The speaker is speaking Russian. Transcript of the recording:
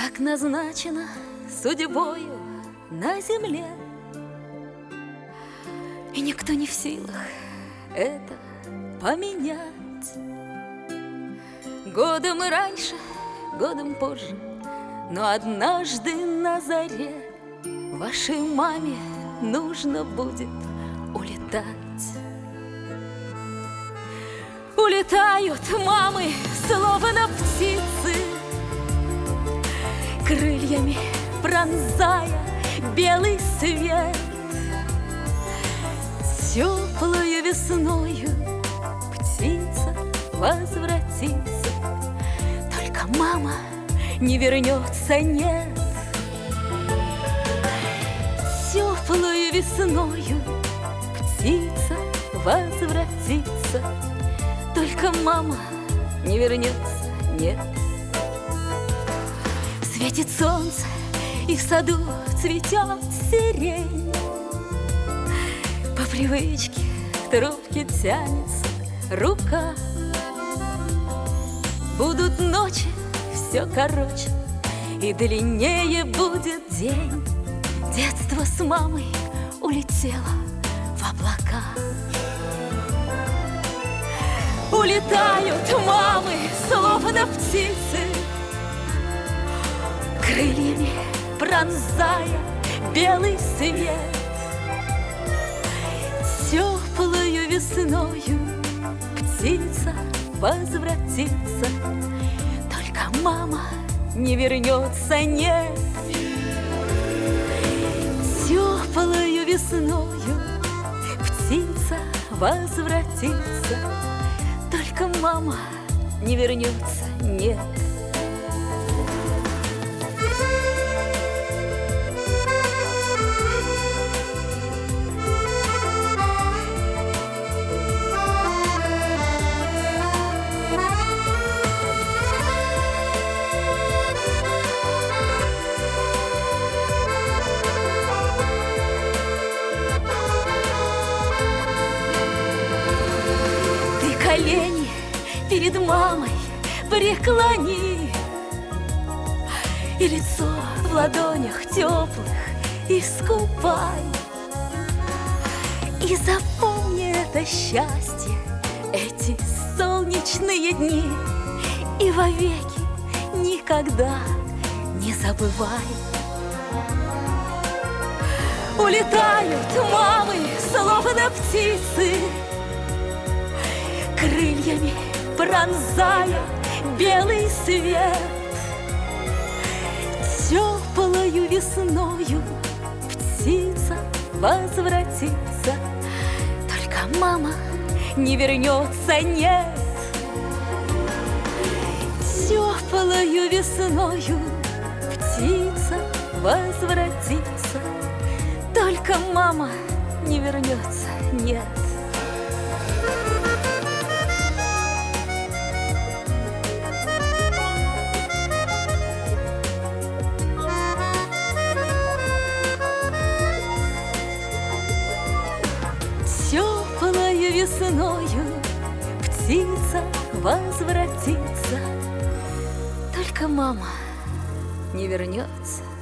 как назначено судьбою на земле, и никто не в силах это поменять. Годом раньше, годом позже, но однажды на заре вашей маме нужно будет улетать. Улетают мамы, словно птицы, крыльями пронзая белый свет. Теплою весною птица возвратится, только мама не вернется, нет. Теплою весною птица возвратится, только мама не вернется, нет. Светит солнце, и в саду цветет сирень. По привычке к трубке тянется рука. Будут ночи все короче, и длиннее будет день. Детство с мамой улетело в облака. Улетают мамы, словно птицы, крыльями пронзая белый свет. Теплою весною птица возвратится, только мама не вернется, нет. Теплою весною птица возвратится, только мама не вернется, нет. Колени перед мамой преклони, и лицо в ладонях теплых искупай. И запомни это счастье, эти солнечные дни, и вовеки никогда не забывай. Улетают мамы, словно птицы, крыльями пронзая белый свет. Теплою весною птица возвратится, только мама не вернется, нет. Теплою весною птица возвратится, только мама не вернется, нет. Теплою весною птица возвратится, только мама не вернется.